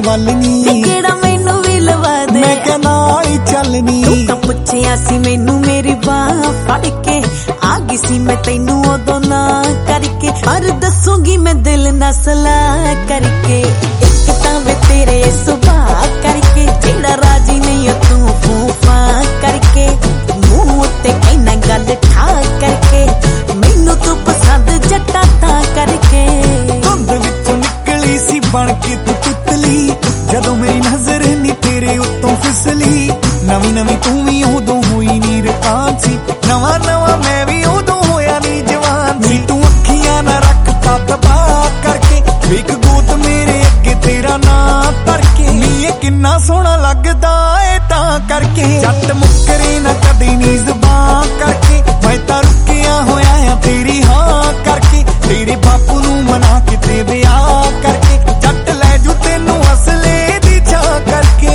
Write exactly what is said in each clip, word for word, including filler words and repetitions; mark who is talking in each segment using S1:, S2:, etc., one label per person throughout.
S1: वल नी
S2: केड़ा मैनू भी लवा दे
S1: मैं क्या नाल ही चलनी
S2: तू पुछया सी मैनू मेरी बाह फड़ के आ गई सी मैं तैनू उदों ना करके पर दसूंगी मैं दिल ना सलाह करके एक तां वे तेरे सुभाह करके जेड़ा राजी नहीं हो तू फूफा करके मुंह उत्ते कहना गल ठा करके मैनू तू पसंद जट्टा तां करके
S1: धुंद विचों निकली सी बन के तू तितली जदों मेरी नजर नी तेरे उत्तों फिसली नवी नवी तू भी उदों हुई नी रकांसी नवा नवा मैं भी उदों होया नी जवान सी तू अखियां ना रखता तबाह करके एक गोद मेरे अगे तेरा ना तरके नी ये किन्ना सोहना लगदा ए तां करके जट मुकरे ना कदी नी ज़बान करके मैं तां रुकिया होया आ तेरी हां करके तेरे बापू नू मना के ते ब्याह करके जट लै जू तेनू असले दी छा करके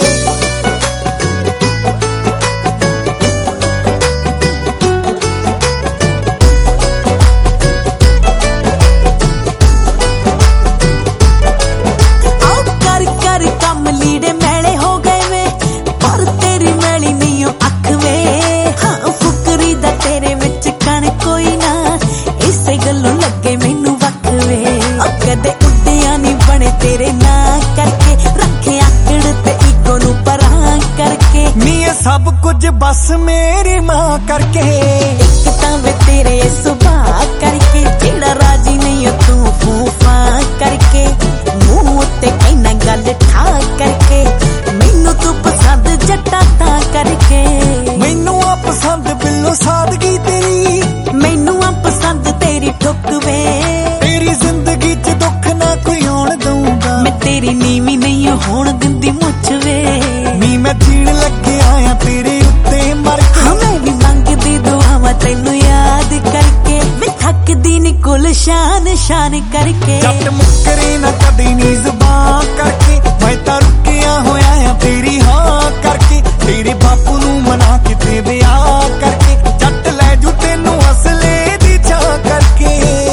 S1: सब कुछ बस मेरी माँ करके
S2: एक तां वे तेरे सुभाह करके जेड़ा राजी नहीं हो तू फूफा करके मुंह उत्ते कहना गल ठा करके मैनू तू पसंद जट्टा तां करके
S1: मैनू आ पसंद बिल्लो सादगी तेरी
S2: मैनू आ पसंद तेरी ठुकवे
S1: तेरी जिंदगी च दुख ना कोई होण दूंगा
S2: मैं तेरी नीवी नहीं होण दिंदी मुझवे
S1: नी मैं जीण लगे आया तेरे उत्ते मर के
S2: हाँ मैं भी मंगदी दुआवां तैनू याद करके मैं थकदी नी कुल शान शान करके
S1: जट मुकरे ना कदी नी ज़बान करके मैं तां रुकिया होया आ तेरी हां करके तेरे बापू नू मना के ते ब्याह करके जट लै जू तेनू असले दी छा करके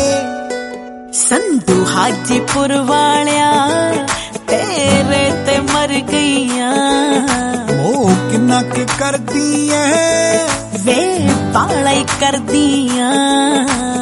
S2: संधू हाजीपुर वालिया तेरे ते मर गईया
S1: ओ किन्ना के कर दी है
S2: वे पाला ही कर दिया।